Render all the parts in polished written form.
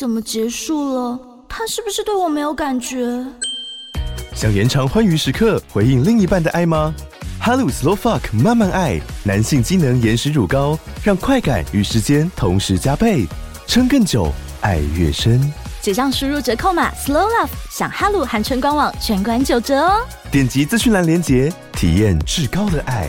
怎么结束了？他是不是对我没有感觉？ 想延长欢愉时刻，回应另一半的爱吗？哈鲁 Slow Fuck 慢慢爱，男性机能延时乳膏，让快感与时间同时加倍，撑更久，爱越深。 结账输入折扣码 Slow Love， 享哈鲁含春官网全馆9折哦！ 点击资讯栏连结，体验至高的爱。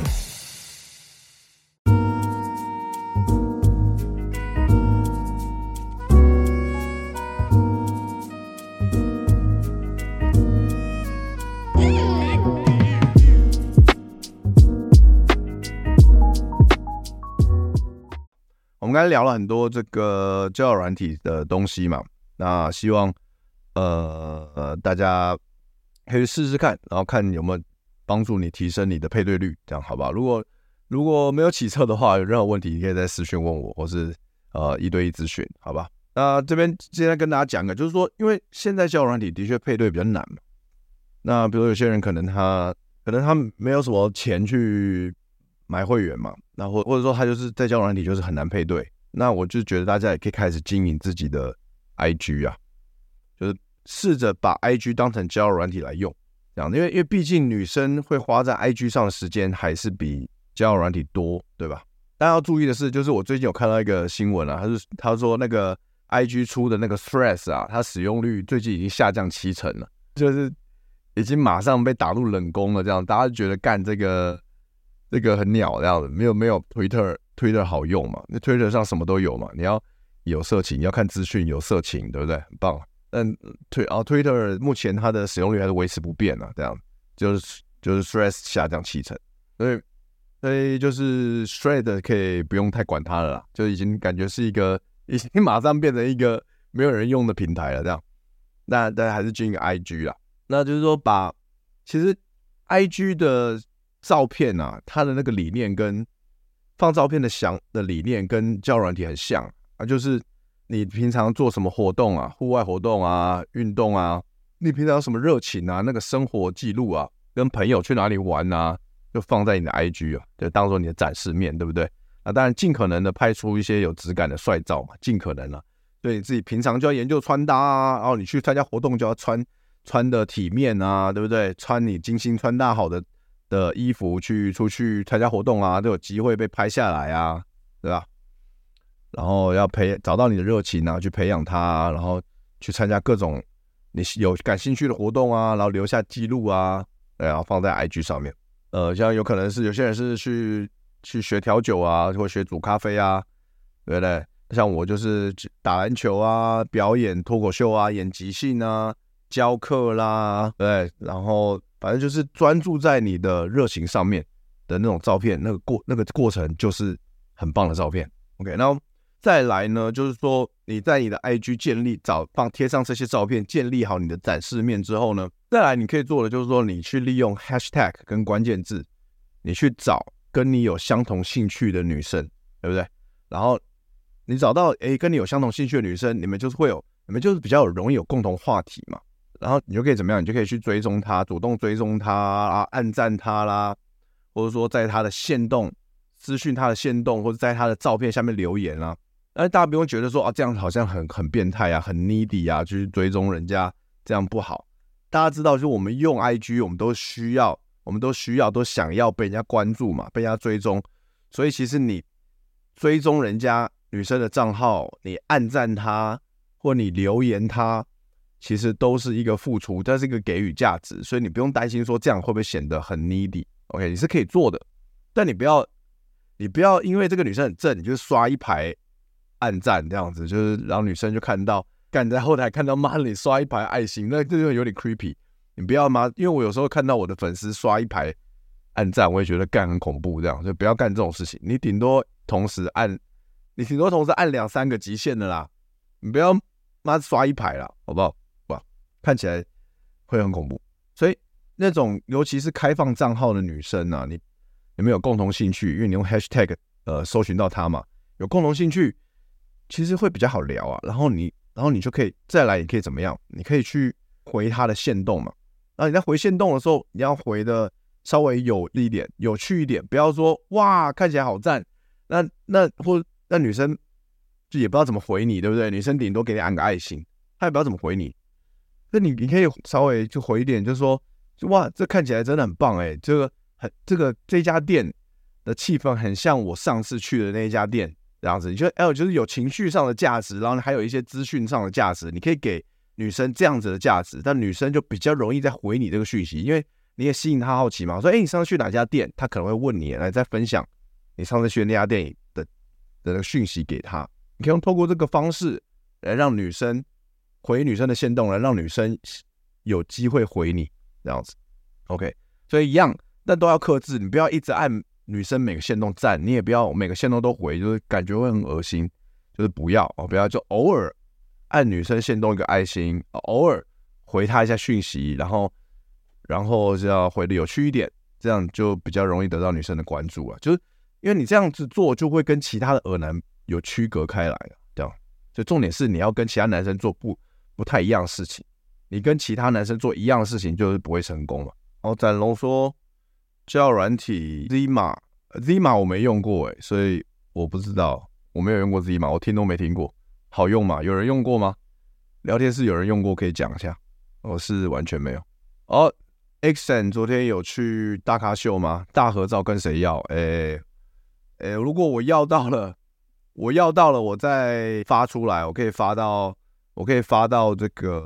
我们刚才聊了很多这个交友软体的东西嘛，那希望大家可以试试看，然后看有没有帮助你提升你的配对率，这样好不好？如果没有起色的话，有任何问题你可以在私讯问我，或是1对1咨询，好吧？那这边现在跟大家讲个，就是说，因为现在交友软体的确配对比较难嘛，那比如有些人可能他没有什么钱去买会员嘛，那或者说他就是在交友软体就是很难配对，那我就觉得大家也可以开始经营自己的 IG 啊，就是试着把 IG 当成交友软体来用，这样，因为毕竟女生会花在 IG 上的时间还是比交友软体多，对吧？大家要注意的是，就是我最近有看到一个新闻啊，他说那个 IG 出的那个 Threads 啊，它使用率最近已经下降70%了，就是已经马上被打入冷宫了，这样大家觉得干这个很鸟这样子，没有 Twitter 好用嘛？那 Twitter 上什么都有嘛，你要有色情，要看资讯，有色情，对不对？很棒。但Twitter 目前它的使用率还是维持不变啊，这样就是 Threads 下降70%，所以就是 Threads 可以不用太管它了啦，就已经感觉是已经马上变成一个没有人用的平台了，这样。那大家还是经营 IG 啦，那就是说其实 IG 的照片啊，它的那个理念跟放照片的理念跟交友软体很像啊，就是你平常做什么活动啊，户外活动啊，运动啊，你平常有什么热情啊，那个生活记录啊，跟朋友去哪里玩啊，就放在你的 IG 啊，就当做你的展示面，对不对？那当然尽可能的拍出一些有质感的帅照嘛，尽可能啦。所以你自己平常就要研究穿搭啊，然后你去参加活动就要穿的体面啊，对不对？穿你精心穿搭好的衣服出去参加活动啊，都有机会被拍下来啊，对吧？然后要找到你的热情啊，去培养它啊，然后去参加各种你有感兴趣的活动啊，然后留下记录啊，然后放在 IG 上面。像有可能是有些人是去学调酒啊，或学煮咖啡啊，对不对？像我就是打篮球啊，表演脱口秀啊，演即兴啊，教课啦，对，然后反正就是专注在你的热情上面的那种照片，那个过程就是很棒的照片。OK， 然后再来呢，就是说你在你的 IG 贴上这些照片，建立好你的展示面之后呢，再来你可以做的就是说，你去利用 hashtag 跟关键字，你去找跟你有相同兴趣的女生，对不对？然后你找到跟你有相同兴趣的女生，你们就是比较容易有共同话题嘛。然后你就可以怎么样？你就可以去追踪她，主动追踪她啊，按赞她啦，或者说在她的限动私讯她的限动，或者在她的照片下面留言啊。但大家不用觉得说这样好像很变态啊，很 needy 啊，去追踪人家，这样不好。大家知道，就是我们用 IG， 我们都想要被人家关注嘛，被人家追踪。所以其实你追踪人家女生的账号，你按赞她或你留言她，其实都是一个付出，这是一个给予价值，所以你不用担心说这样会不会显得很 needy。 OK， 你是可以做的，但你不要因为这个女生很正，你就刷一排按赞这样子，就是让女生就看到，干在后台看到妈你刷一排爱心，那这就有点 creepy。你不要嘛，因为我有时候看到我的粉丝刷一排按赞，我也觉得干很恐怖，这样，所以不要干这种事情。你顶多同时按2-3个极限的啦，你不要妈刷一排啦，好不好？看起来会很恐怖。所以那种尤其是开放账号的女生啊，你有没有共同兴趣？因为你用 hashtag 搜寻到她嘛，有共同兴趣，其实会比较好聊啊。然后你就可以再来，你可以怎么样？你可以去回她的限动嘛。然后你在回限动的时候，你要回的稍微有趣一点，不要说哇看起来好赞，那女生就也不知道怎么回你，对不对？女生顶多给你按个爱心，她也不知道怎么回你。那你可以稍微就回一点，就说哇，这看起来真的很棒哎，这家店的气氛很像我上次去的那一家店这样子。你觉得就是有情绪上的价值，然后还有一些资讯上的价值，你可以给女生这样子的价值，但女生就比较容易再回你这个讯息，因为你也吸引她好奇嘛。说你上次去哪家店？她可能会问你，来再分享你上次去的那家店的那个讯息给她。你可以用透过这个方式来让女生回女生的限动，来让女生有机会回你这样子。OK， 所以一样，但都要克制，你不要一直按女生每个限动赞，你也不要每个限动都回，就是感觉会很恶心，就是不要不要就偶尔按女生限动一个爱心，偶尔回她一下讯息，然后是要回的有趣一点，这样就比较容易得到女生的关注了。就是因为你这样子做，就会跟其他的恶男有区隔开来了，这样。就重点是你要跟其他男生做不太一样的事情，你跟其他男生做一样的事情，就是不会成功嘛。然后展龙说，交友软体 Zima 我没用过所以我不知道，我没有用过 Zima， 我听都没听过，好用吗？有人用过吗？聊天室有人用过可以讲一下。我是完全没有。Xen 昨天有去大咖秀吗？大合照跟谁要？如果我要到了，我再发出来，我可以发到这个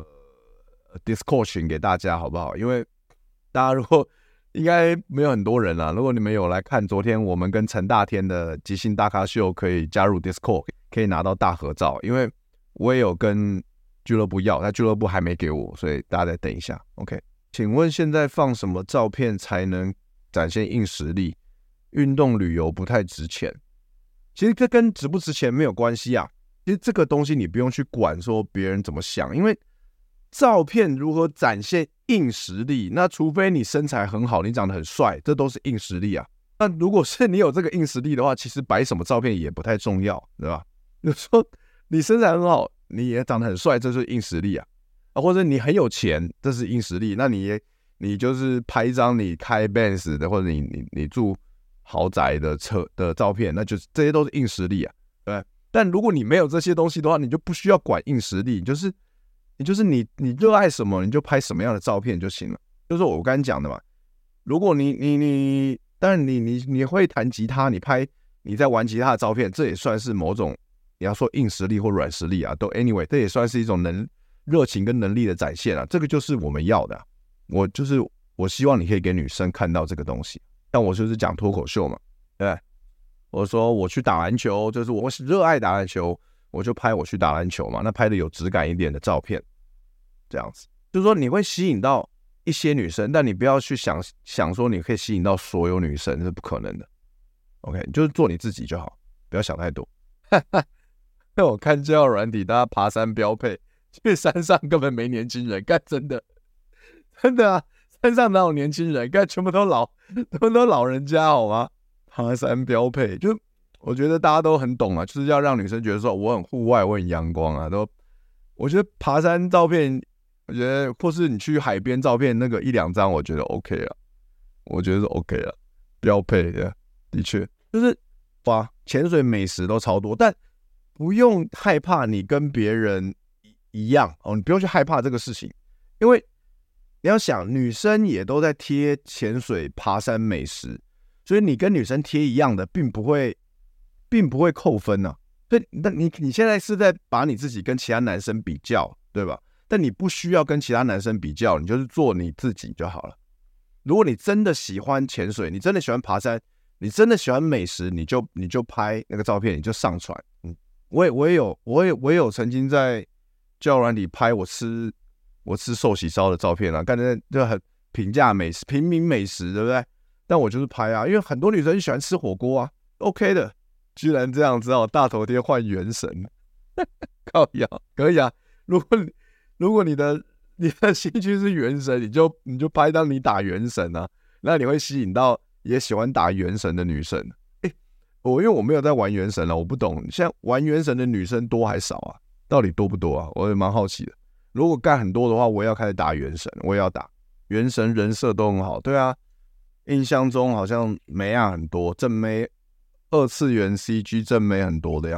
Discord 群给大家，好不好？因为大家如果应该没有很多人啦，如果你们有来看昨天我们跟陈大天的即兴大咖秀，可以加入 Discord， 可以拿到大合照。因为我也有跟俱乐部要，但俱乐部还没给我，所以大家再等一下。OK， 请问现在放什么照片才能展现硬实力？运动旅游不太值钱。其实这跟值不值钱没有关系啊。其实这个东西你不用去管说别人怎么想，因为照片如何展现硬实力，那除非你身材很好，你长得很帅，这都是硬实力啊。那如果是你有这个硬实力的话，其实摆什么照片也不太重要，对吧？就说你身材很好，你也长得很帅，这就是硬实力啊。或者你很有钱，这是硬实力。那你就是拍一张你开 Benz 的，或者你住豪宅的车的照片，那就是这些都是硬实力啊，对不对？但如果你没有这些东西的话，你就不需要管硬实力，你热爱什么，你就拍什么样的照片就行了。就是我刚才讲的嘛，如果当然你会弹吉他，你在玩吉他的照片，这也算是某种你要说硬实力或软实力啊，都 anyway， 这也算是一种热情跟能力的展现啊，这个就是我们要的啊。我希望你可以给女生看到这个东西。但我就是讲脱口秀嘛，对不对？我说我去打篮球，就是我热爱打篮球，我就拍我去打篮球嘛，那拍的有质感一点的照片，这样子，就是说你会吸引到一些女生，但你不要去想说你可以吸引到所有女生，是不可能的。OK， 你就是做你自己就好，不要想太多。那我看交友软体，大家爬山标配，去山上根本没年轻人，干真的啊。山上哪有年轻人？干全部都老人家好吗？爬山标配，就我觉得大家都很懂啊，就是要让女生觉得说我很户外，我很阳光啊。我觉得爬山照片，我觉得或是你去海边照片那个1-2张，我觉得 OK 了，我觉得是 OK 了，标配的确就是哇，潜水美食都超多，但不用害怕你跟别人一样你不用去害怕这个事情，因为你要想，女生也都在贴潜水、爬山美食，所以你跟女生贴一样的，并不会扣分啊。所以，那你现在是在把你自己跟其他男生比较，对吧？但你不需要跟其他男生比较，你就是做你自己就好了。如果你真的喜欢潜水，你真的喜欢爬山，你真的喜欢美食，你就拍那个照片，你就上传。我也有曾经在交友软体拍我吃寿喜烧的照片啊，感觉就很平民美食，对不对？但我就是拍啊，因为很多女生喜欢吃火锅啊 ，OK 的。居然这样子大头贴换原神，靠腰可以啊。如果你的兴趣是原神，你就拍到你打原神啊，那你会吸引到也喜欢打原神的女生。因为我没有在玩原神了，我不懂现在玩原神的女生多还少啊？到底多不多啊？我也蛮好奇的。如果干很多的话，我也要开始打原神，我也要打原神，人设都很好。对啊，印象中好像妹啊很多，正妹2次元 CG 正妹很多的样子。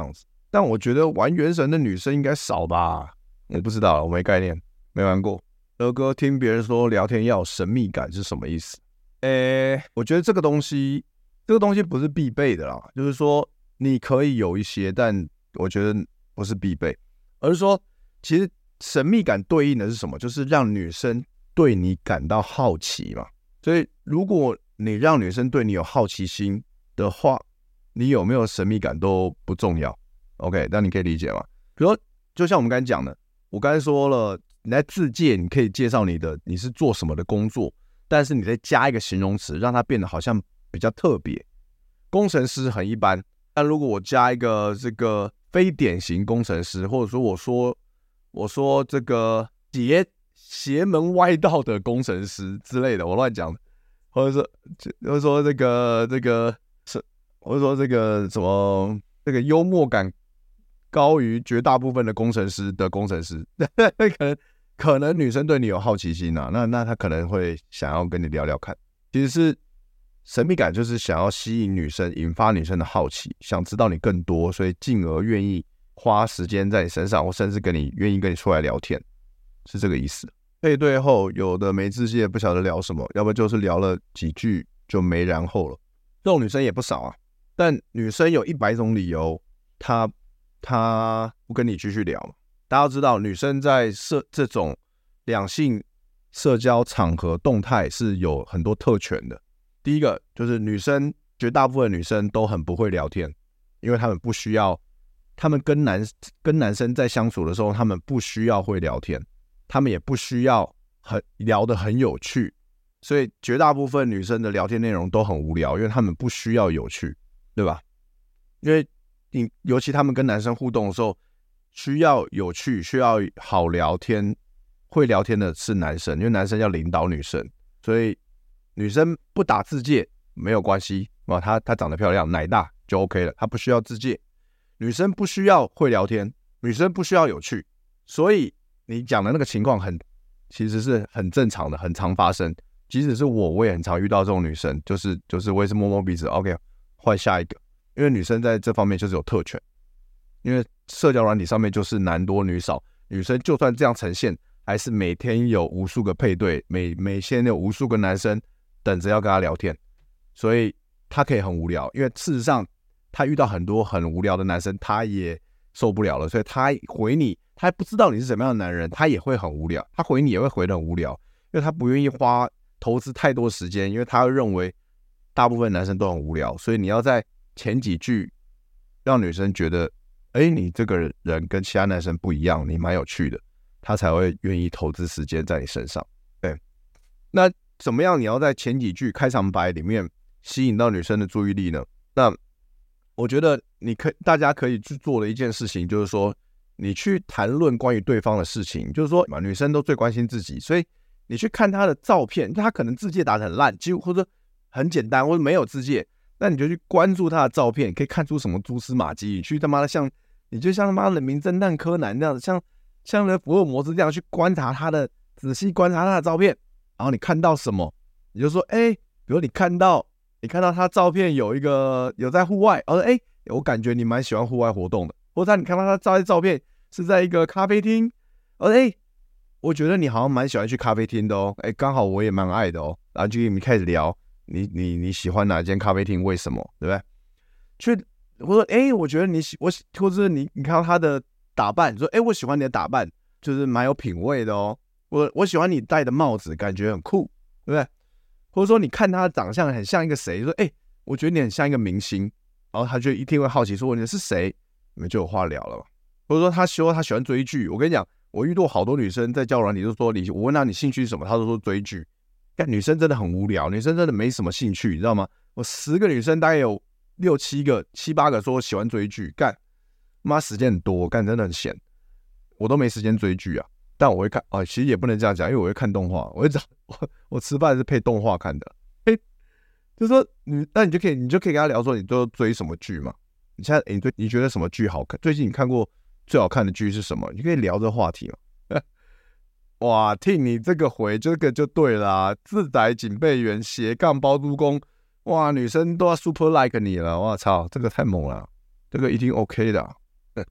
但我觉得玩原神的女生应该少吧，我不知道，我没概念，没玩过。德哥听别人说聊天要有神秘感是什么意思？我觉得这个东西不是必备的啦，就是说你可以有一些，但我觉得不是必备，而是说其实神秘感对应的是什么？就是让女生对你感到好奇嘛。所以如果你让女生对你有好奇心的话，你有没有神秘感都不重要。OK， 那你可以理解吗？比如说，就像我们刚才讲的，我刚才说了，你在自介，你可以介绍你是做什么的工作，但是你再加一个形容词，让它变得好像比较特别。工程师很一般，但如果我加一个这个非典型工程师，或者说我说这个邪门歪道的工程师之类的，我乱讲的，或者说这个是，或者说这个什么这个幽默感高于绝大部分的工程师的工程师，可能女生对你有好奇心啊，那她可能会想要跟你聊聊看。其实是神秘感，就是想要吸引女生，引发女生的好奇，想知道你更多，所以进而愿意花时间在你身上，或甚至愿意跟你出来聊天，是这个意思。配对后，有的没自信，不晓得聊什么，要不就是聊了几句就没然后了。这种女生也不少啊，但女生有100种理由，她不跟你继续聊嘛。大家要知道，女生在这种两性社交场合动态是有很多特权的。第一个就是绝大部分女生都很不会聊天，因为她们不需要，她们跟男生在相处的时候，她们不需要会聊天，她们也不需要聊得很有趣，所以绝大部分女生的聊天内容都很无聊，因为她们不需要有趣，对吧？因为尤其她们跟男生互动的时候，需要有趣，需要好聊天，会聊天的是男生，因为男生要领导女生，所以女生不打自介没有关系，她长得漂亮，奶大就 OK 了，她不需要自介。女生不需要会聊天，女生不需要有趣，所以你讲的那个情况其实是很正常的，很常发生。即使是我也很常遇到这种女生，就是我也是摸摸鼻子 ，OK， 换下一个。因为女生在这方面就是有特权，因为社交软体上面就是男多女少，女生就算这样呈现，还是每天有无数个配对，每天有无数个男生等着要跟她聊天，所以她可以很无聊。因为事实上，她遇到很多很无聊的男生，她也受不了了，所以她回你，她还不知道你是什么样的男人，她也会很无聊，她回你也会回得很无聊，因为她不愿意投资太多时间，因为她认为大部分男生都很无聊，所以你要在前几句让女生觉得，你这个人跟其他男生不一样，你蛮有趣的，她才会愿意投资时间在你身上。对，那怎么样你要在前几句开场白里面吸引到女生的注意力呢？那我觉得大家可以去做的一件事情，就是说你去谈论关于对方的事情，就是说女生都最关心自己，所以你去看她的照片，她可能字界打得很烂，几乎或者很简单，或者没有字界，那你就去关注她的照片，可以看出什么蛛丝马迹，你去他妈的你就像他妈的名侦探柯南那样子，像福尔摩斯这样去观察仔细观察他的照片，然后你看到什么，你就说，比如你看到他照片有在户外，我感觉你蛮喜欢户外活动的，或者你看到他照片是在一个咖啡厅，我觉得你好像蛮喜欢去咖啡厅的哦，刚好我也蛮爱的哦，然后就跟你开始聊，你喜欢哪间咖啡厅，为什么，对不对？我说，我觉得或者你看到他的打扮，你说，我喜欢你的打扮，就是蛮有品味的哦。我喜欢你戴的帽子，感觉很酷，对不对？或者说你看他的长相很像一个谁，说，我觉得你很像一个明星，然后他就一定会好奇说你是谁，你们就有话聊了嘛。或者说他说他喜欢追剧，我跟你讲，我遇到好多女生在交友软体就说我问她你兴趣是什么，她都说追剧。但女生真的很无聊，女生真的没什么兴趣，你知道吗？我10个女生大概有6、7个、7、8个说喜欢追剧，干妈时间很多，干真的很闲，我都没时间追剧啊。但我会看其实也不能这样讲，因为我会看动画，我吃饭是配动画看的。就是说那你就可以跟他聊说你都追什么剧嘛？你现在你觉得什么剧好看？最近你看过最好看的剧是什么？你可以聊这话题嘛。哇，听你这个回这个就对啦，自宅警备员斜杠包租公，哇，女生都要 super like 你了，哇操，这个太猛了，这个一定 OK 的。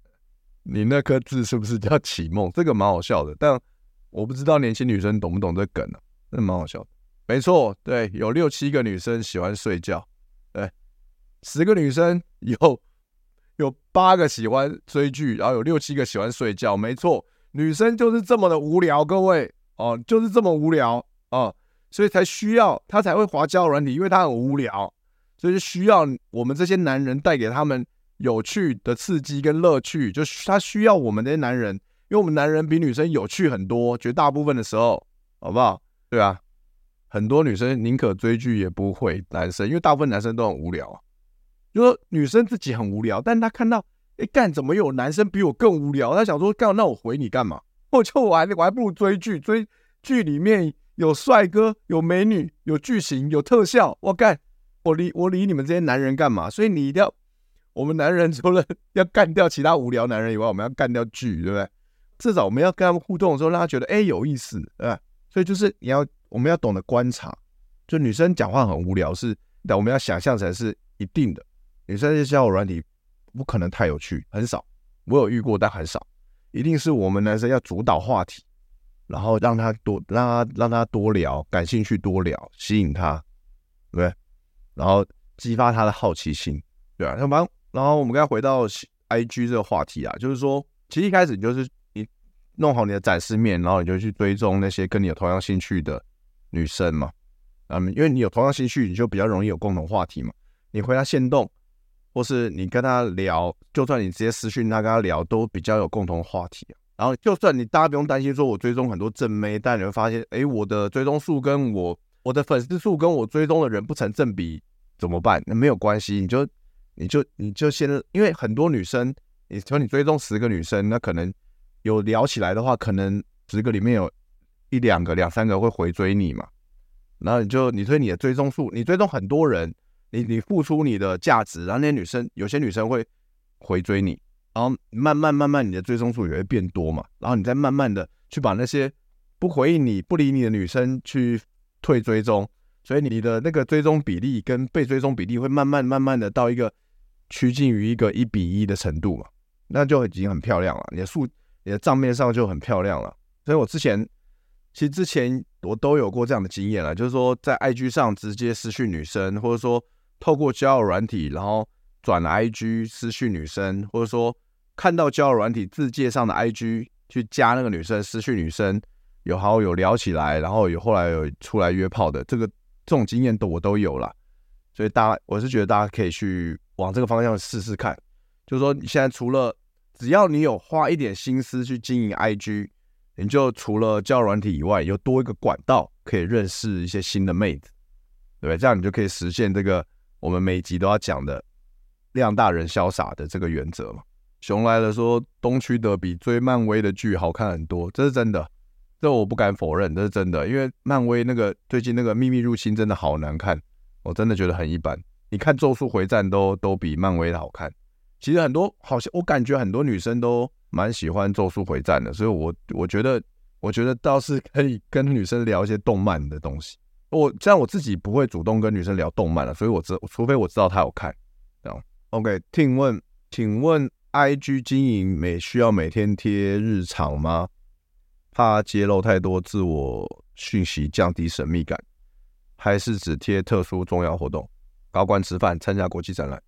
你那颗痣是不是叫启梦？这个蛮好笑的，但我不知道年轻女生懂不懂这梗啊，真的蛮好笑的。没错，对，有6、7个女生喜欢睡觉，对，10个女生有8个喜欢追剧，然后有6、7个喜欢睡觉，没错，女生就是这么的无聊，各位哦，就是这么无聊哦，所以才需要她才会滑交友软体，因为她很无聊，所以就需要我们这些男人带给他们有趣的刺激跟乐趣，就他需要我们这些男人，因为我们男人比女生有趣很多，绝大部分的时候，好不好？对啊，很多女生宁可追剧也不回男生，因为大部分男生都很无聊啊。就说女生自己很无聊，但她看到，干怎么有男生比我更无聊？她想说，干那我回你干嘛？我还不如追剧，追剧里面有帅哥、有美女、有剧情、有特效，我理你们这些男人干嘛？所以你一定要，我们男人除了要干掉其他无聊男人以外，我们要干掉剧，对不对？至少我们要跟他们互动的时候，让他觉得有意思，对吧？所以就是我们要懂得观察，就女生讲话很无聊但我们要想象成是一定的。女生的交友软体不可能太有趣，很少，我有遇过，但很少。一定是我们男生要主导话题，然后让他多聊，感兴趣多聊，吸引他，对不对？然后激发他的好奇心，对啊。然后我们刚才回到 IG 这个话题啊，就是说，其实一开始就是你弄好你的展示面，然后你就去追踪那些跟你有同样兴趣的女生嘛，因为你有同样兴趣，你就比较容易有共同话题嘛。你回他限动，或是你跟他聊，就算你直接私讯他跟他聊，都比较有共同话题啊。然后就算大家不用担心说我追踪很多正妹，但你会发现，我的追踪数跟我的粉丝数跟我追踪的人不成正比，怎么办？那没有关系，你就先，因为很多女生，你追踪10个女生，那可能有聊起来的话，可能10个里面有1、2个、2、3个会回追你嘛。然后你推你的追踪数，你追踪很多人。你付出你的价值，然后有些女生会回追你，然后慢慢你的追踪数也会变多嘛，然后你再慢慢的去把那些不回应你、不理你的女生去退追踪，所以你的那个追踪比例跟被追踪比例会慢慢的到一个趋近于一个1比1的程度嘛，那就已经很漂亮了，你的账面上就很漂亮了。所以我之前我都有过这样的经验了，就是说在 IG 上直接私讯女生，或者说透过交友软体，然后转了 IG 私讯女生，或者说看到交友软体自介上的 IG 去加那个女生，私讯女生，有聊起来，然后后来有出来约炮的，这种经验我都有啦。所以我是觉得大家可以去往这个方向试试看，就是说你现在只要你有花一点心思去经营 IG， 你就除了交友软体以外，有多一个管道可以认识一些新的妹子，对不对？这样你就可以实现这个我们每一集都要讲的量大人潇洒的这个原则嘛。熊来了说东区德比追漫威的剧好看很多，这是真的，这我不敢否认，这是真的。因为漫威最近那个秘密入侵真的好难看，我真的觉得很一般。你看咒术回战都比漫威的好看。其实好像我感觉很多女生都蛮喜欢咒术回战的，所以我觉得倒是可以跟女生聊一些动漫的东西。这样我自己不会主动跟女生聊动漫了，所以除非我知道她有看。这样 OK， 请问 IG 经营需要每天贴日常吗？怕揭露太多自我讯息降低神秘感，还是只贴特殊重要活动，高官吃饭、参加国际展览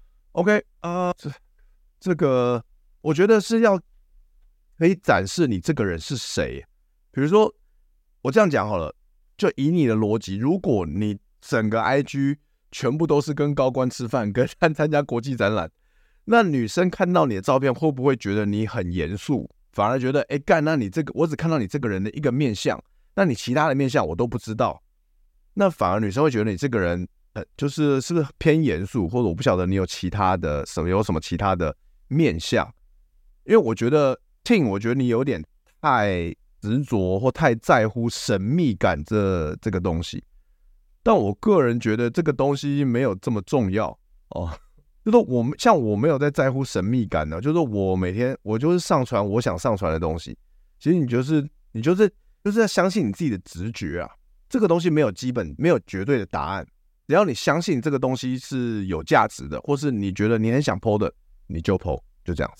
？OK 这个我觉得是要可以展示你这个人是谁。比如说我这样讲好了。就以你的逻辑，如果你整个 IG 全部都是跟高官吃饭跟参加国际展览，那女生看到你的照片会不会觉得你很严肃，反而觉得那你我只看到你这个人的一个面相，那你其他的面相我都不知道，那反而女生会觉得你这个人就是是不是偏严肃，或者我不晓得你有什么其他的面相。因为我觉得你有点太执着或太在乎神秘感这个东西，但我个人觉得这个东西没有这么重要哦。就是我没有在乎神秘感呢，就是我每天我就是上传我想上传的东西。其实你就是在相信你自己的直觉啊，这个东西没有绝对的答案，只要你相信这个东西是有价值的，或是你觉得你很想 po 的，你就 po， 就这样子。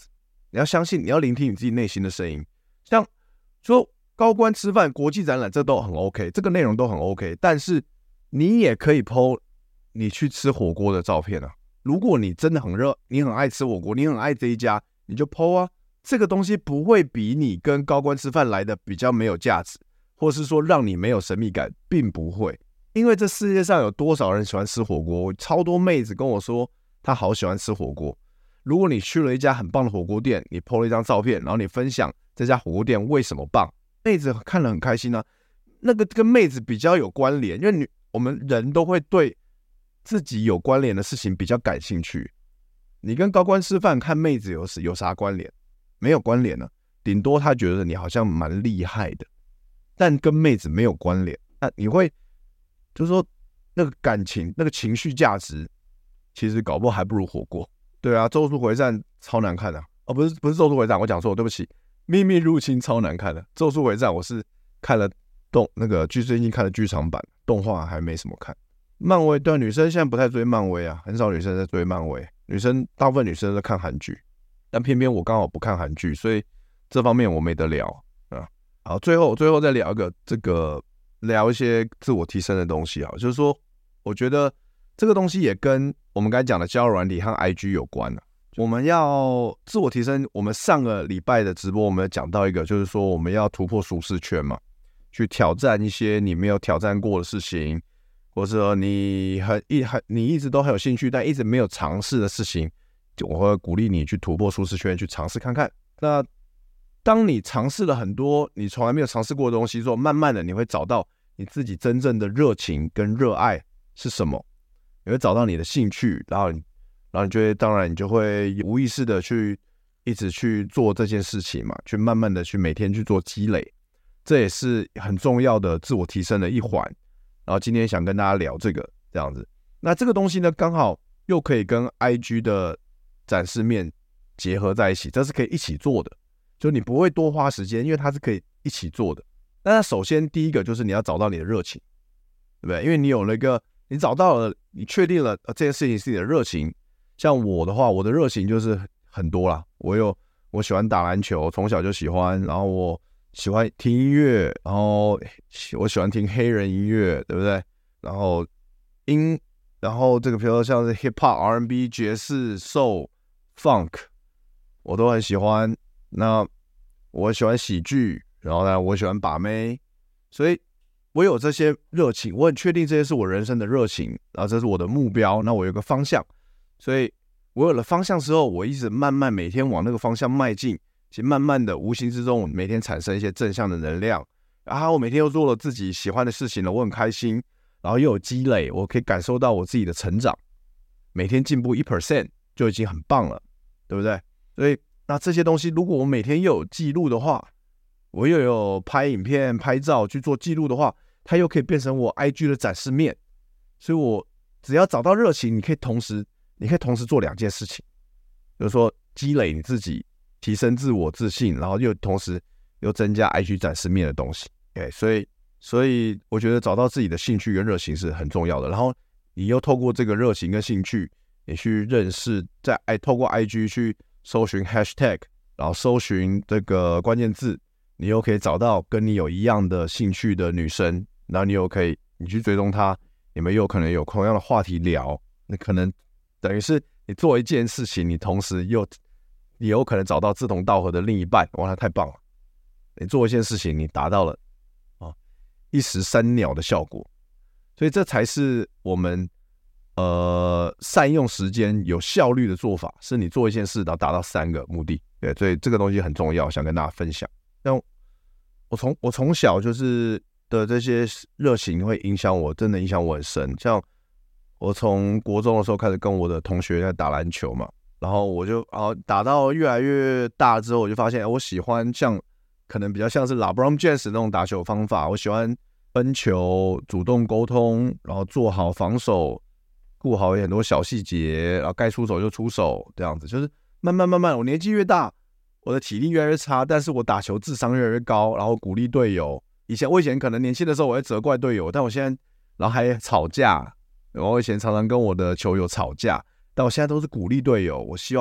你要相信，你要聆听你自己内心的声音。像说高官吃饭、国际展览，这都很 OK， 这个内容都很 OK， 但是你也可以 po 你去吃火锅的照片啊。如果你真的很热，你很爱吃火锅，你很爱这一家，你就 po 啊。这个东西不会比你跟高官吃饭来的比较没有价值，或是说让你没有神秘感，并不会。因为这世界上有多少人喜欢吃火锅？超多妹子跟我说她好喜欢吃火锅。如果你去了一家很棒的火锅店，你 po 了一张照片，然后你分享这家火锅店为什么棒，妹子看了很开心啊。那个跟妹子比较有关联，因为我们人都会对自己有关联的事情比较感兴趣。你跟高官吃饭看妹子有啥关联？没有关联呢，顶多他觉得你好像蛮厉害的，但跟妹子没有关联。那你会就是说那个感情、那个情绪价值，其实搞不好还不如火锅。对啊，《咒术回战》超难看的哦，不是《咒术回战》，我讲错，对不起，《秘密入侵》超难看的，《咒术回战》我是看了那个最近看了剧场版，动画还没什么看。漫威对女生现在不太追漫威啊，很少女生在追漫威，大部分女生都看韩剧。但偏偏我刚好不看韩剧，所以这方面我没得聊啊。好，最后再聊一个聊一些自我提升的东西啊，就是说，我觉得这个东西也跟我们刚才讲的交友软体和 IG 有关啊。我们要自我提升，我们上个礼拜的直播我们有讲到一个，就是说我们要突破舒适圈嘛，去挑战一些你没有挑战过的事情，或者说你一直都很有兴趣但一直没有尝试的事情。我会鼓励你去突破舒适圈，去尝试看看。那当你尝试了很多你从来没有尝试过的东西之后，慢慢的你会找到你自己真正的热情跟热爱是什么，你会找到你的兴趣，然后你就会，当然你就会无意识的一直去做这件事情嘛，去慢慢的去每天去做积累，这也是很重要的自我提升的一环。然后今天想跟大家聊这样子。那这个东西呢，刚好又可以跟 IG 的展示面结合在一起，这是可以一起做的，就你不会多花时间，因为它是可以一起做的。那首先第一个就是你要找到你的热情，对不对？因为你有了你找到了，你确定了这件事情是你的热情。像我的话，我的热情就是很多啦，我喜欢打篮球，从小就喜欢，然后我喜欢听音乐，然后我喜欢听黑人音乐，对不对？然后这个比如说像是 hip hop、R&B、爵士、soul、funk， 我都很喜欢。那我喜欢喜剧，然后呢，我喜欢把妹，所以我有这些热情，我很确定这些是我人生的热情，然后这是我的目标，那我有个方向，所以我有了方向之后，我一直慢慢每天往那个方向迈进，其实慢慢的无形之中每天产生一些正向的能量，然后我每天又做了自己喜欢的事情了，我很开心，然后又有积累，我可以感受到我自己的成长，每天进步 1% 就已经很棒了，对不对？所以那这些东西如果我每天又有记录的话，我又有拍影片拍照去做记录的话，它又可以变成我 IG 的展示面。所以我只要找到热情，你可以同时做两件事情，比如说积累你自己，提升自我自信，然后又同时又增加 IG 展示面的东西。所以我觉得找到自己的兴趣跟热情是很重要的。然后你又透过这个热情跟兴趣，你去认识，透过 IG 去搜寻 hashtag， 然后搜寻这个关键字，你又可以找到跟你有一样的兴趣的女生，然后你去追踪她，你们又可能有同样的话题聊，那可能等于是你做一件事情，你同时你有可能找到志同道合的另一半，哇，那太棒了！你做一件事情，你达到了一石三鸟的效果，所以这才是我们善用时间有效率的做法，是你做一件事然后达到3个目的。对，所以这个东西很重要，想跟大家分享。像我从小就是的这些热情会真的影响我很深。像我从国中的时候开始跟我的同学在打篮球嘛，然后打到越来越大之后，我就发现我喜欢可能比较像是 LeBron James 那种打球方法，我喜欢分球、主动沟通，然后做好防守，顾好很多小细节，然后该出手就出手，这样子。就是慢慢，我年纪越大，我的体力越来越差，但是我打球智商越来越高，然后鼓励队友。我以前可能年轻的时候我会责怪队友，但我现在然后还吵架，我以前常常跟我的球友吵架，但我现在都是鼓励队友。我希望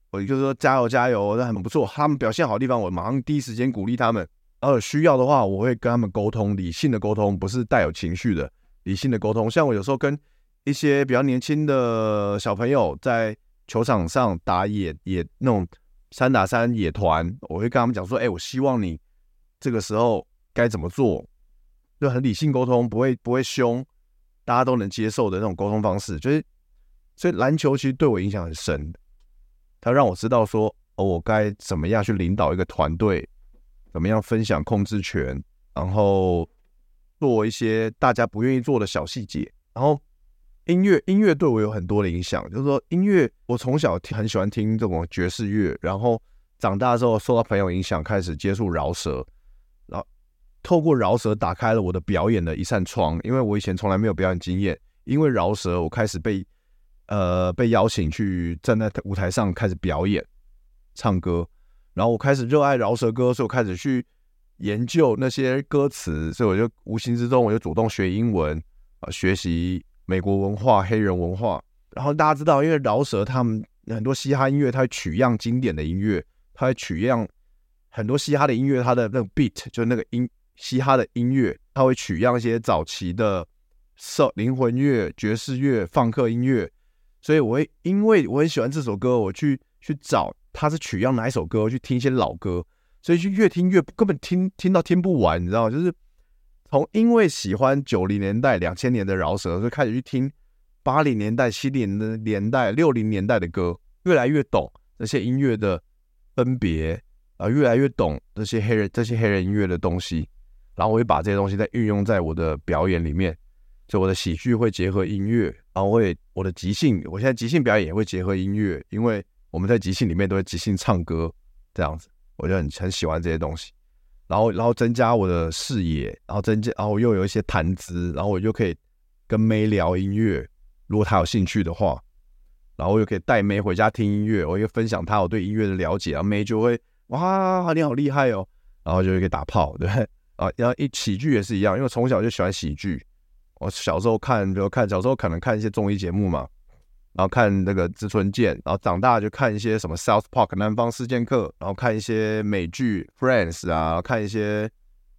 我就是说加油加油，那很不错。他们表现好的地方，我马上第一时间鼓励他们。然后有需要的话，我会跟他们沟通，理性的沟通，不是带有情绪的理性的沟通。像我有时候跟一些比较年轻的小朋友在球场上打野那种3打3野团，我会跟他们讲说，我希望你这个时候该怎么做，就很理性沟通，不会凶，大家都能接受的那种沟通方式。就是所以篮球其实对我影响很深，它让我知道说，我该怎么样去领导一个团队，怎么样分享控制权，然后做一些大家不愿意做的小细节。然后音乐对我有很多的影响，就是说音乐我从小很喜欢听这种爵士乐，然后长大之后受到朋友影响，开始接触饶舌，然后透过饶舌打开了我的表演的一扇窗。因为我以前从来没有表演经验，因为饶舌我开始被邀请去站在舞台上开始表演唱歌，然后我开始热爱饶舌歌，所以我开始去研究那些歌词，所以我就无形之中我就主动学英文，学习美国文化、黑人文化。然后大家知道，因为饶舌他们很多嘻哈音乐，它会取样经典的音乐，它会取样很多嘻哈的音乐，它的那个 beat 就是那个嘻哈的音乐，它会取样一些早期的灵魂乐、爵士乐、放克音乐。所以因为我很喜欢这首歌，我去找它是取样哪一首歌，去听一些老歌，所以就越听越根本听到听不完，你知道吗？就是因为喜欢90年代、2000年的饶舌，就开始去听80年代、70年代、60年代的歌，越来越懂这些音乐的分别，越来越懂这些黑人音乐的东西，然后我会把这些东西再运用在我的表演里面。所以我的喜剧会结合音乐，然后我的即兴，我现在即兴表演也会结合音乐，因为我们在即兴里面都会即兴唱歌这样子，我就很喜欢这些东西，然后增加我的视野，然后我又有一些谈资，然后我就可以跟妹聊音乐，如果她有兴趣的话，然后我又可以带妹回家听音乐，我又分享她我对音乐的了解，然后妹就会哇你好厉害哦，然后就可以打炮，对不对？然后喜剧也是一样，因为我从小就喜欢喜剧。我小时候小时候可能看一些综艺节目嘛，然后看那个志村健，然后长大就看一些什么 South Park 南方四剑客，然后看一些美剧 Friends 啊，然后看一些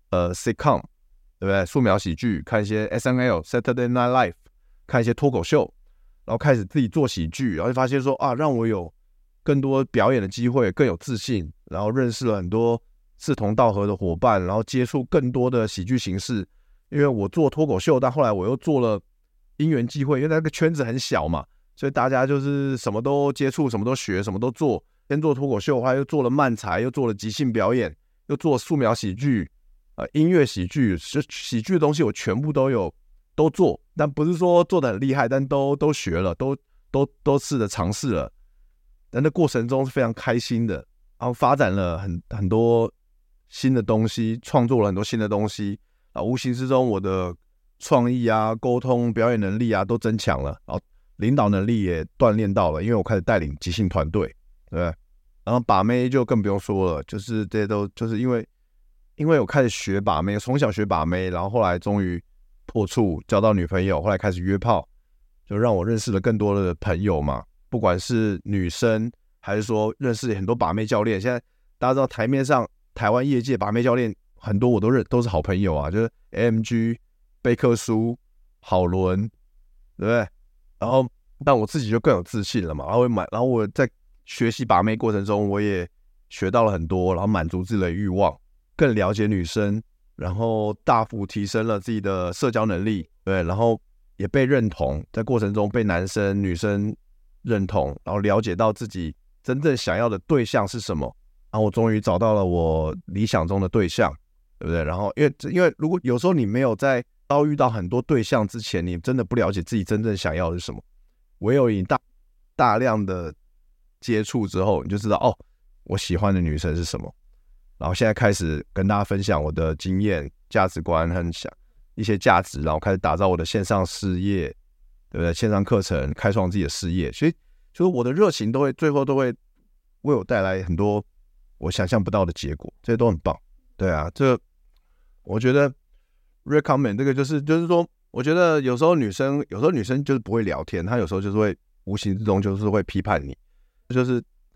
sitcom 对不对？素描喜剧，看一些 SNL Saturday Night Live， 看一些脱口秀，然后开始自己做喜剧，然后就发现说让我有更多表演的机会，更有自信，然后认识了很多志同道合的伙伴，然后接触更多的喜剧形式。因为我做脱口秀，但后来我又做了因缘际会，因为那个圈子很小嘛，所以大家就是什么都接触，什么都学，什么都做。先做脱口秀，后来又做了漫才，又做了即兴表演，又做素描喜剧，音乐喜剧，喜剧的东西我全部都做，但不是说做得很厉害，但都学了，都试着尝试了。但那过程中是非常开心的，然后发展了很多新的东西，创作了很多新的东西。无形之中我的创意啊、沟通、表演能力啊都增强了，然后领导能力也锻炼到了，因为我开始带领即兴团队，对不对？然后把妹就更不用说了，就是这些都就是因为我开始学把妹，从小学把妹，然后后来终于破处交到女朋友，后来开始约炮，就让我认识了更多的朋友嘛，不管是女生还是说认识很多把妹教练。现在大家知道台面上台湾业界把妹教练很多我都是好朋友啊，就是 AMG、贝克书、好伦，对不对？然后但我自己就更有自信了嘛，然后我在学习把妹过程中，我也学到了很多，然后满足自己的欲望，更了解女生，然后大幅提升了自己的社交能力，对，然后也被认同，在过程中被男生女生认同，然后了解到自己真正想要的对象是什么，然后我终于找到了我理想中的对象。对不对？然后因为如果有时候你没有在遭遇到很多对象之前，你真的不了解自己真正想要的是什么。唯有你大量的接触之后，你就知道我喜欢的女生是什么。然后现在开始跟大家分享我的经验、价值观和一些价值，然后开始打造我的线上事业，对不对？线上课程，开创自己的事业。所以就是我的热情最后都会为我带来很多我想象不到的结果，这些都很棒。对啊，我觉得 recommend 这个就是说，我觉得有时候女生就是不会聊天，她有时候就是会无形之中就是会批判你，就是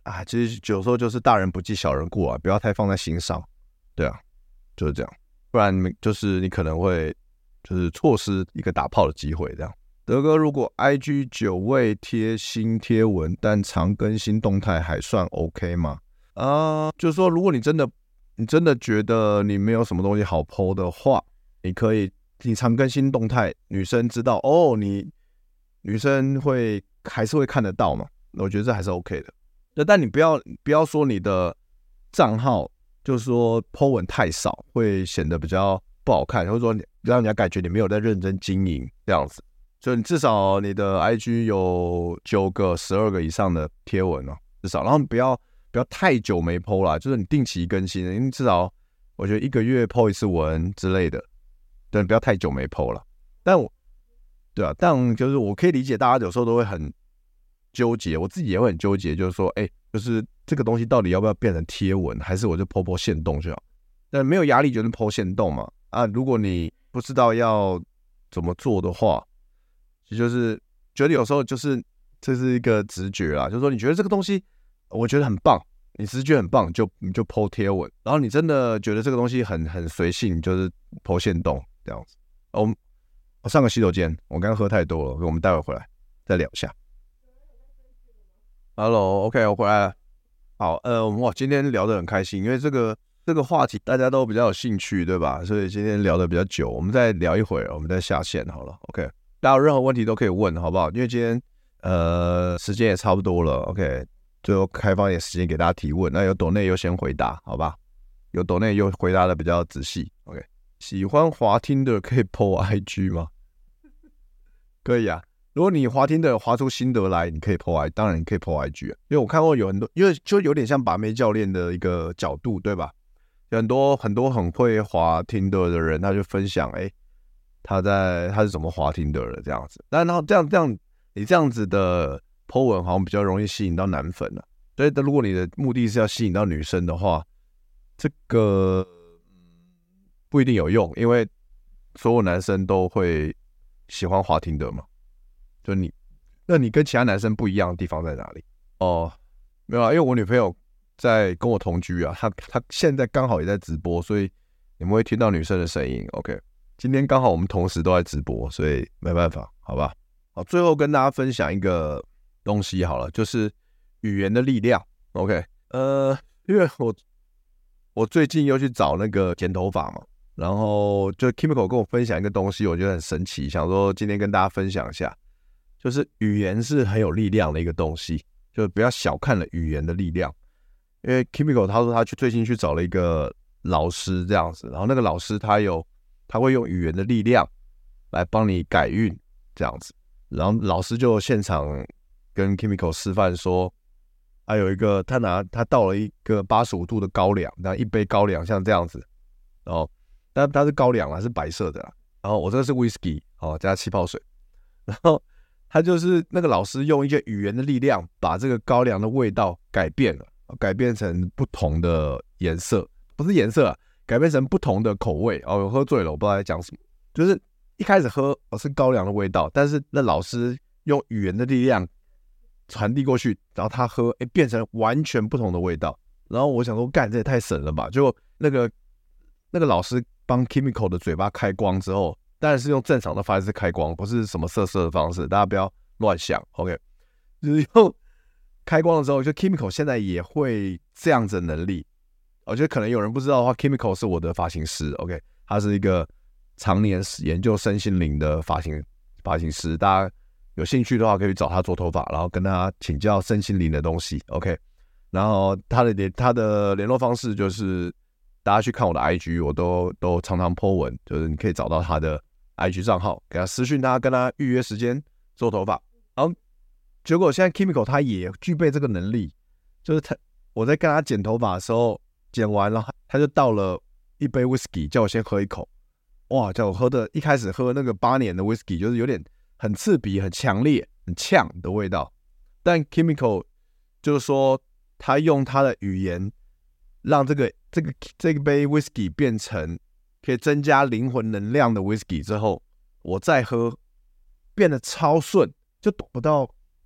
其实有时候就是大人不计小人过啊，不要太放在心上。对啊，就是这样，不然就是你可能会就是错失一个打炮的机会。这样，德哥，如果 IG 久未贴新贴文，但常更新动态，还算 OK 吗？就是说，如果你真的觉得你没有什么东西好 po 的话，你常更新动态，女生知道哦，女生还是会看得到嘛，我觉得这还是 OK 的。但你不要说你的账号就是说 po 文太少，会显得比较不好看，或者说让人家感觉你没有在认真经营这样子。所以你至少你的 IG 有9个、12个以上的贴文哦，至少，然后不要太久没 po 啦，就是你定期更新，因为至少我觉得1个月 po 一次文之类的，对，不要太久没 po 了。对啊，但就是我可以理解大家有时候都会很纠结，我自己也会很纠结，就是说，就是这个东西到底要不要变成贴文，还是我就 po 限动就好？但没有压力就是 po 限动嘛。如果你不知道要怎么做的话，就是觉得有时候就是这是一个直觉啦，就是说你觉得这个东西我觉得很棒，你直觉很棒，你就 po 贴文，然后你真的觉得这个东西很随性，就是 po 限动这样子。我上个洗手间，我刚刚喝太多了，我们待会回来再聊一下。Hello，OK， 我回来了。好，哇，今天聊得很开心，因为这个话题大家都比较有兴趣，对吧？所以今天聊得比较久，我们再聊一会儿，我们再下线好了。OK， 大家有任何问题都可以问，好不好？因为今天时间也差不多了 ，OK， 最后开放一点时间给大家提问。那有抖内优先回答，好吧？有抖内又回答的比较仔细 ，OK。喜欢滑听的可以 po IG 吗？可以啊。如果你滑听的滑出心得来，你可以 po IG， 当然你可以 po IG 啊。因为我看过有很多，因为就有点像把妹教练的一个角度，对吧？有很多很会滑听的人，他就分享，他是怎么滑听的这样子。然后这样，你这样子的 po 文好像比较容易吸引到男粉啊。所以如果你的目的是要吸引到女生的话，这个不一定有用，因为所有男生都会喜欢滑听的嘛。就那你跟其他男生不一样的地方在哪里？没有啊，因为我女朋友在跟我同居啊，她现在刚好也在直播，所以你们会听到女生的声音。OK， 今天刚好我们同时都在直播，所以没办法，好吧？好，最后跟大家分享一个东西好了，就是语言的力量。OK，因为我最近又去找那个剪头发嘛，然后就 Kimiko 跟我分享一个东西，我觉得很神奇，想说今天跟大家分享一下。就是语言是很有力量的一个东西，就不要小看了语言的力量。因为 Kimiko 他说他最近去找了一个老师这样子，然后那个老师他会用语言的力量来帮你改运这样子，然后老师就现场跟 Kimiko 示范说，有一个他倒了一个85度的高粱，然后一杯高粱像这样子，然后但它是高粱啦，是白色的啦，然后我这个是 whisky 加气泡水，然后他就是那个老师用一些语言的力量，把这个高粱的味道改变成不同的颜色，不是颜色啊，改变成不同的口味。我喝醉了，我不知道在讲什么。就是一开始喝是高粱的味道，但是那老师用语言的力量传递过去，然后他喝，变成完全不同的味道。然后我想说，干，这也太神了吧！就那个老师帮 Kimiko 的嘴巴开光之后。当然是用正常的方式开光，不是什么色的方式，大家不要乱想 ，OK？ 就是用开光的时候，就 Kimiko 现在也会这样子的能力。我觉得可能有人不知道的话 ，Kimiko 是我的发型师 ，OK？ 他是一个常年研究身心灵的发型师，大家有兴趣的话可以去找他做头发，然后跟他请教身心灵的东西 ，OK？ 然后他的联络方式就是大家去看我的 IG， 我都常常 po 文，就是你可以找到他的IG 账号，给他私讯他，跟他预约时间做头发。然后结果现在 Kimiko 他也具备这个能力，就是我在跟他剪头发的时候，剪完了他就倒了一杯 whisky， 叫我先喝一口。哇，叫我一开始喝那个8年的 whisky， 就是有点很刺鼻、很强烈、很呛的味道。但 Kimiko 就是说，他用他的语言让这个杯 whisky 变成可以增加灵魂能量的 whisky 之后，我再喝变得超顺，就不到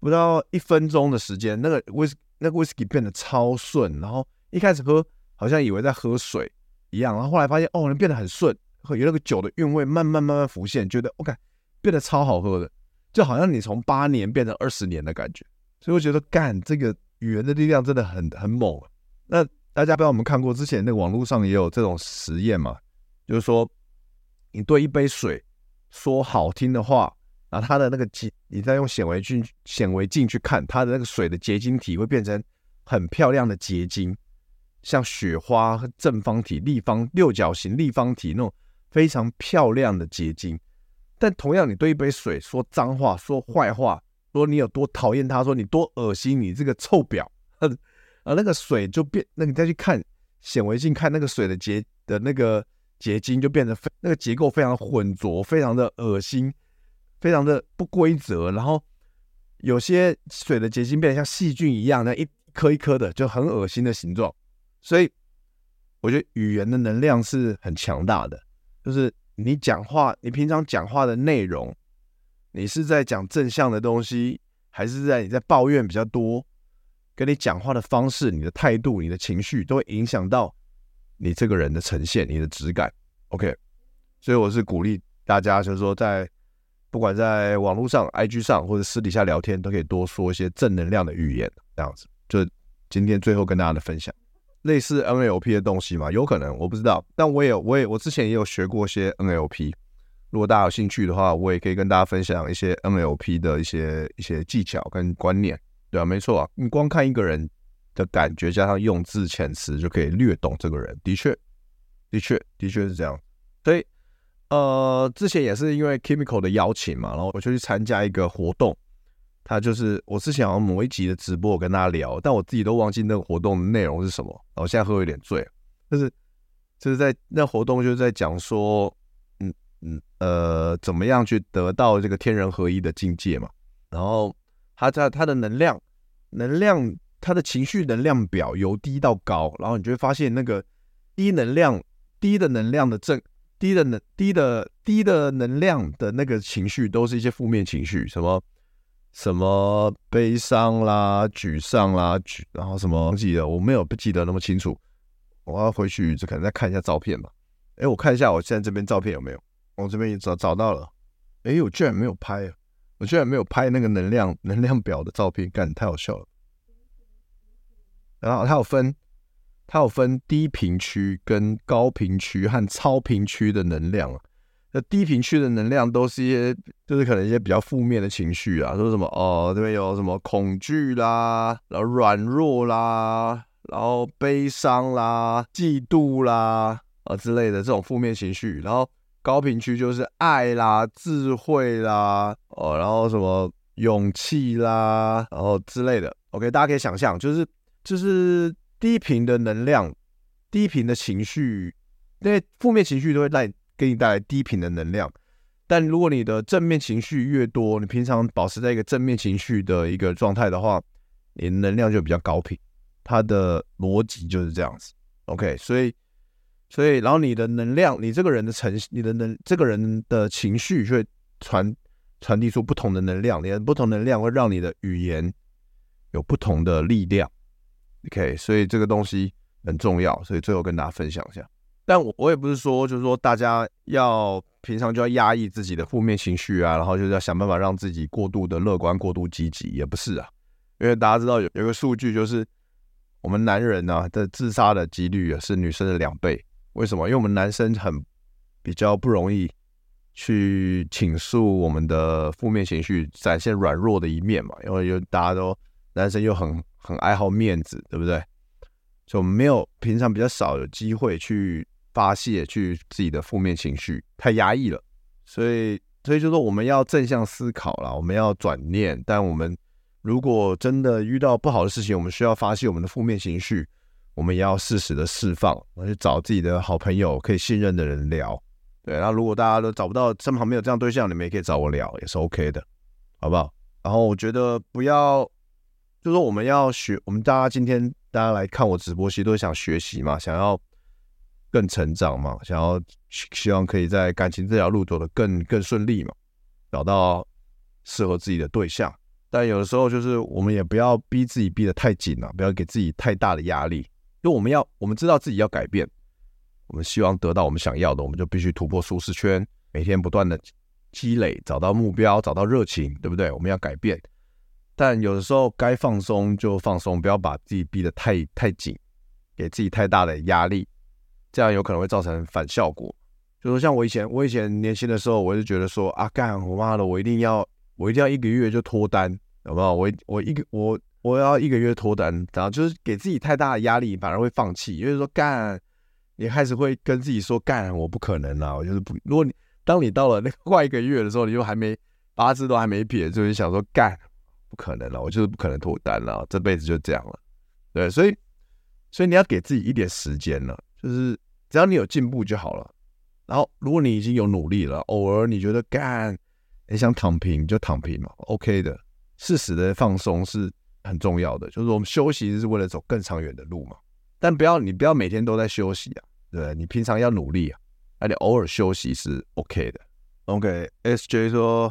不到1分钟的时间，那个 whisky 变得超顺，然后一开始喝好像以为在喝水一样，然后后来发现哦，变得很顺，有那个酒的韵味慢慢浮现，觉得 OK 变得超好喝的，就好像你从8年变成20年的感觉。所以我觉得干这个语言的力量真的很猛。那大家不知道我们看过之前那个网络上也有这种实验嘛，就是说你对一杯水说好听的话，然后它的那个你再用显微镜去看它的那个水的结晶体会变成很漂亮的结晶，像雪花、正方体、六角形、立方体那种非常漂亮的结晶。但同样你对一杯水说脏话、说坏话，说你有多讨厌它，说你多恶心，你这个臭婊，那个水就变，那你再去看显微镜看那个水的那个结晶，就变得那个结构非常浑浊，非常的恶心，非常的不规则，然后有些水的结晶变得像细菌一样，那一颗一颗的就很恶心的形状。所以我觉得语言的能量是很强大的，就是你讲话，你平常讲话的内容，你是在讲正向的东西，还是你在抱怨比较多，跟你讲话的方式、你的态度、你的情绪，都会影响到你这个人的呈现、你的质感。OK， 所以我是鼓励大家，就是说不管在网络上、IG 上或者私底下聊天，都可以多说一些正能量的语言，这样子。就今天最后跟大家的分享，类似 NLP 的东西嘛，有可能我不知道，但我之前也有学过一些 NLP。如果大家有兴趣的话，我也可以跟大家分享一些 NLP 的一些技巧跟观念。对啊，没错啊，你光看一个人的感觉，加上用字遣词，就可以略懂这个人。的确是这样。所以之前也是因为 Chemical 的邀请嘛，然后我就去参加一个活动。他就是我之前好像某一集的直播我跟大家聊，但我自己都忘记那个活动的内容是什么。我现在喝有点醉，就是在那活动就是在讲说，怎么样去得到这个天人合一的境界嘛。然后他的能量，他的情绪能量表由低到高，然后你就会发现那个低的能量的那个情绪都是一些负面情绪，什么悲伤啦、沮丧啦，然后什么忘记了，我没有不记得那么清楚，我要回去就可能再看一下照片吧。我看一下我现在这边照片有没有，我这边也找到了。我居然没有拍，那个能量表的照片，干太好笑了。然后它有分低频区跟高频区和超频区的能量。那低频区的能量都是一些，就是可能一些比较负面的情绪啊，说什么这边有什么恐惧啦，然后软弱啦，然后悲伤啦、嫉妒啦之类的这种负面情绪。然后高频区就是爱啦、智慧啦，然后什么勇气啦，然后之类的。OK， 大家可以想象，就是低频的能量、低频的情绪，那些负面情绪都会给你带来低频的能量。但如果你的正面情绪越多，你平常保持在一个正面情绪的一个状态的话，你的能量就比较高频。它的逻辑就是这样子。OK， 所以然后你的能量，你这个人的这个人的情绪就会传递出不同的能量，你的不同能量会让你的语言有不同的力量。OK， 所以这个东西很重要，所以最后跟大家分享一下。但我也不是说，就是说大家平常就要压抑自己的负面情绪啊，然后就是要想办法让自己过度的乐观、过度积极，也不是啊。因为大家知道有个数据，就是我们男人啊的自杀的几率是女生的2倍。为什么？因为我们男生比较不容易去倾诉我们的负面情绪，展现软弱的一面嘛。因为大家都男生又很爱好面子，对不对？所以我们平常比较少有机会去发泄去自己的负面情绪，太压抑了。所以就是说我们要正向思考啦，我们要转念。但我们如果真的遇到不好的事情，我们需要发泄我们的负面情绪，我们也要适时的释放，去找自己的好朋友可以信任的人聊。对，然后如果大家都找不到身旁没有这样对象，你们也可以找我聊，也是 OK 的，好不好？然后我觉得不要，就是说我们要学，我们今天大家来看我直播，其实都想学习嘛，想要更成长嘛，希望可以在感情这条路走得更顺利嘛，找到适合自己的对象。 但有的时候就是我们也不要逼自己逼得太紧了，不要给自己太大的压力。就我们知道自己要改变，我们希望得到我们想要的，我们就必须突破舒适圈，每天不断的积累，找到目标，找到热情，对不对？我们要改变，但有的时候该放松就放松，不要把自己逼得太紧，给自己太大的压力，这样有可能会造成反效果。就说像我以前年轻的时候，我就觉得说啊，我妈的，我一定要1个月就脱单，有没有？我要1个月脱单，然后就是给自己太大的压力，反而会放弃。因为说你开始会跟自己说我不可能啊，我就是不。如果当你到了那个快1个月的时候，你就八字都还没撇，就会想说不可能了，我就是不可能脱单了，这辈子就这样了。对，所以你要给自己一点时间了，就是只要你有进步就好了。然后如果你已经有努力了，偶尔你觉得你想躺平就躺平嘛 ，OK 的。适时的放松是很重要的，就是我们休息是为了走更长远的路嘛。但你不要每天都在休息啊，对不对？你平常要努力啊，而且偶尔休息是 OK 的。OK，SJ 说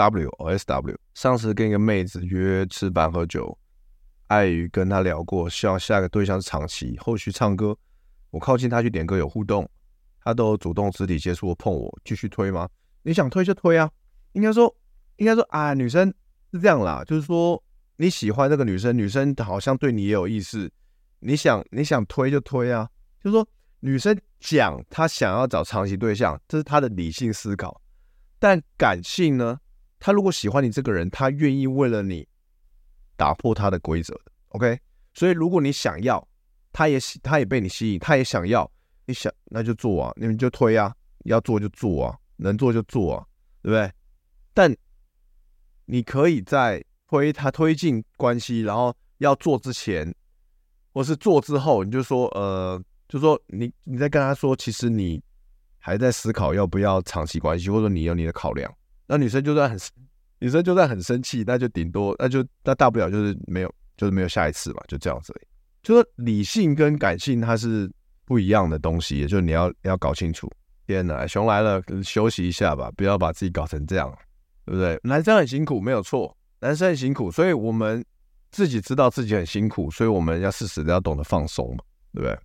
SW，上次跟一个妹子约吃饭喝酒，碍于跟她聊过，希望下一个对象是长期，后续唱歌，我靠近她去点歌有互动，她都主动肢体接触碰我，继续推吗？你想推就推啊。应该说啊，女生是这样啦，就是说你喜欢这个女生，女生好像对你也有意思，你想推就推啊。就是说女生讲她想要找长期对象，这是她的理性思考，但感性呢，她如果喜欢你这个人，她愿意为了你打破她的规则的。OK， 所以如果你想要，她也被你吸引，她也想要，你想那就做啊，你们就推啊，要做就做啊，能做就做啊，对不对？但你可以在推进关系，然后要做之前，或是做之后，你就说就说你在跟他说，其实你还在思考要不要长期关系，或者你有你的考量。那女生就算很生气，那就顶多那大不了就是没有下一次嘛，就这样子而已。就说理性跟感性它是不一样的东西，也就是你要搞清楚。天哪，熊来了，休息一下吧，不要把自己搞成这样。对不对？男生很辛苦，没有错，男生很辛苦，所以我们自己知道自己很辛苦，所以我们要适时的要懂得放松嘛，对不对？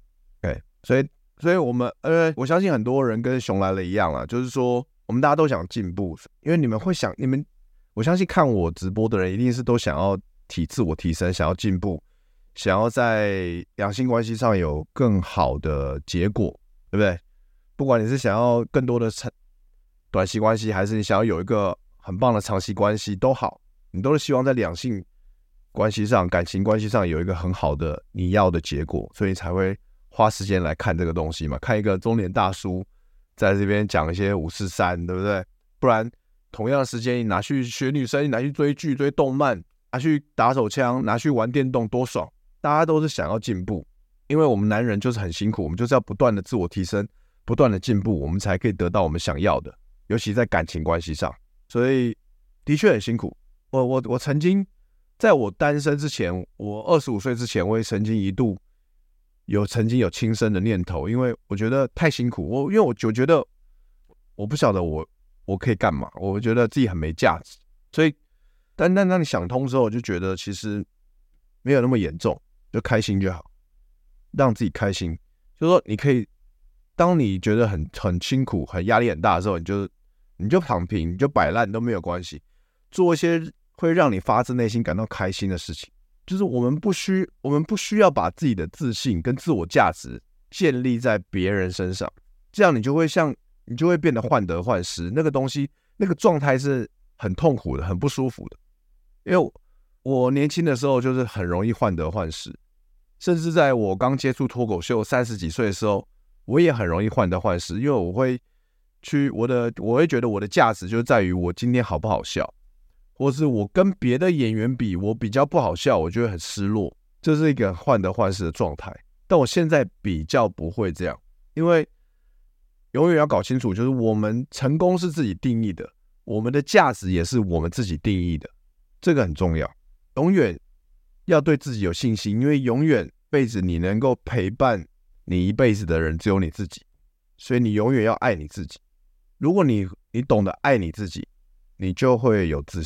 OK， 所以我们我相信很多人跟熊来了一样啦，就是说我们大家都想进步，因为你们会想，我相信看我直播的人一定是都想要自我提升，想要进步，想要在两性关系上有更好的结果，对不对？不管你是想要更多的短期关系，还是你想要有一个很棒的长期关系都好，你都是希望在两性关系上、感情关系上有一个很好的你要的结果，所以才会花时间来看这个东西嘛。看一个中年大叔在这边讲一些543，对不对？不然同样的时间你拿去学女生，你拿去追剧、追动漫，拿去打手枪，拿去玩电动，多爽！大家都是想要进步，因为我们男人就是很辛苦，我们就是要不断的自我提升，不断的进步，我们才可以得到我们想要的，尤其在感情关系上。所以的确很辛苦。我曾经在我单身之前，我25岁之前，我也曾经有轻生的念头，因为我觉得太辛苦。因为我觉得我不晓得我可以干嘛，我觉得自己很没价值。所以，但当你想通之后，我就觉得其实没有那么严重，就开心就好，让自己开心。就是说，你可以，当你觉得很辛苦、很压力很大的时候，你就躺平，你就摆烂都没有关系，做一些会让你发自内心感到开心的事情。就是我们不需要把自己的自信跟自我价值建立在别人身上，这样你就会变得患得患失，那个东西那个状态是很痛苦的，很不舒服的。因为我年轻的时候就是很容易患得患失，甚至在我刚接触脱口秀30几岁的时候，我也很容易患得患失，因为我会觉得我的价值就在于我今天好不好笑，或是我跟别的演员比，我比较不好笑，我就会很失落，这是一个患得患失的状态。但我现在比较不会这样，因为永远要搞清楚，就是我们成功是自己定义的，我们的价值也是我们自己定义的，这个很重要。永远要对自己有信心，因为永远辈子你能够陪伴你一辈子的人只有你自己，所以你永远要爱你自己。如果你懂得爱你自己，你就会有自信，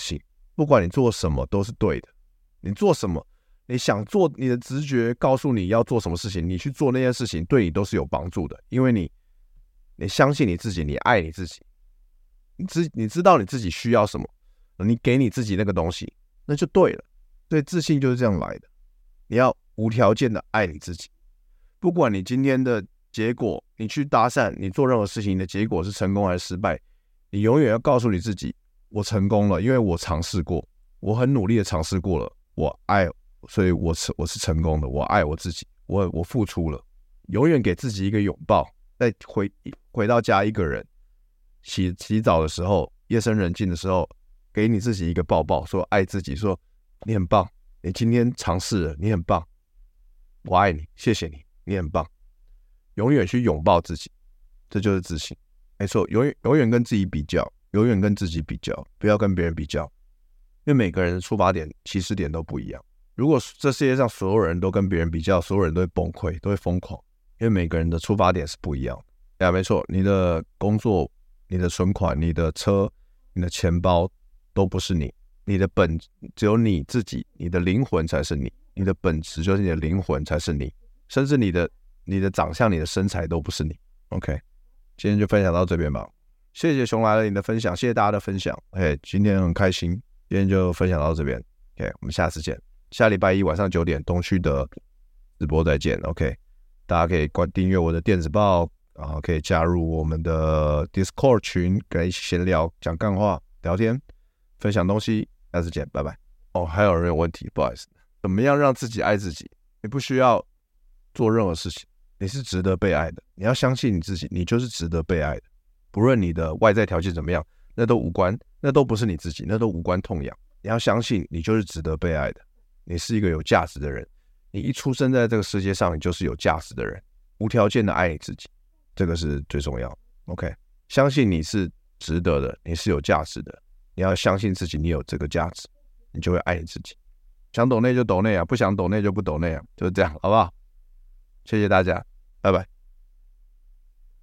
不管你做什么都是对的。你做什么，你想做，你的直觉告诉你要做什么事情，你去做那件事情，对你都是有帮助的，因为你相信你自己，你爱你自己，你知道你自己需要什么，你给你自己那个东西，那就对了。所以自信就是这样来的，你要无条件的爱你自己，不管你今天的结果，你去搭讪，你做任何事情，你的结果是成功还是失败，你永远要告诉你自己，我成功了，因为我尝试过，我很努力的尝试过了，我爱，所以我是成功的，我爱我自己，我付出了，永远给自己一个拥抱。再回到家，一个人洗澡的时候，夜深人静的时候，给你自己一个抱抱，说爱自己，说你很棒，你今天尝试了，你很棒，我爱你，谢谢你，你很棒。永远去拥抱自己，这就是自信。没错，永远跟自己比较，永远跟自己比较，不要跟别人比较，因为每个人的出发点、起始点都不一样。如果这世界上所有人都跟别人比较，所有人都会崩溃，都会疯狂，因为每个人的出发点是不一样的。没错，你的工作、你的存款、你的车、你的钱包都不是你，你的只有你自己，你的灵魂才是你，你的本质就是你的灵魂才是你，甚至你的长相、你的身材都不是你。OK， 今天就分享到这边吧。谢谢熊来了你的分享，谢谢大家的分享。今天很开心，今天就分享到这边。OK， 我们下次见。下礼拜一晚上9点东区的直播再见。OK， 大家可以订阅我的电子报，然后可以加入我们的 Discord 群，跟一起闲聊、讲干话、聊天、分享东西。下次见，拜拜。还有人有问题，不好意思。怎么样让自己爱自己？你不需要做任何事情，你是值得被爱的。你要相信你自己，你就是值得被爱的。不论你的外在条件怎么样，那都无关，那都不是你自己，那都无关痛痒。你要相信你就是值得被爱的，你是一个有价值的人。你一出生在这个世界上，你就是有价值的人，无条件的爱你自己，这个是最重要的。OK， 相信你是值得的，你是有价值的，你要相信自己，你有这个价值，你就会爱你自己。想抖内就抖内啊，不想抖内就不抖内啊，就是这样，好不好？谢谢大家，拜拜。